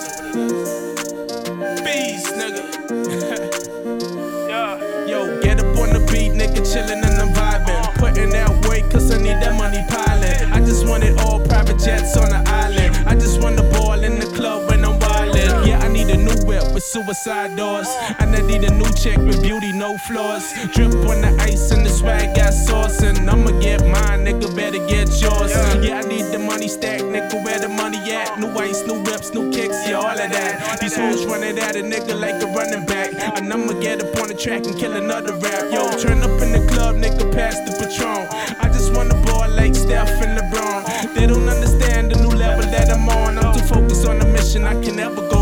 Bees, nigga. Yeah. Yo, get up on the beat, nigga, chillin' and I'm vibing. Putting that weight, cause I need that money piling. I just wanted all private jets on the island. I just want the ball in the club when I'm wildin'. Yeah, I need a new whip with suicide doors. And I need a new chick with beauty, no flaws. Drip on the ice and the swag got sauce. And I'ma get mine, nigga, better get yours. Yeah, I need the money stack, nigga, where the money at? New ice, new whips, new kicks, yeah, all of that. These hoes running at a nigga like a running back. And I'ma get up on the track and kill another rap. Yo, turn up in the club, nigga, pass the Patron. I just want the ball like Steph and LeBron. They don't understand the new level that I'm on. I'm too focused on the mission, I can never go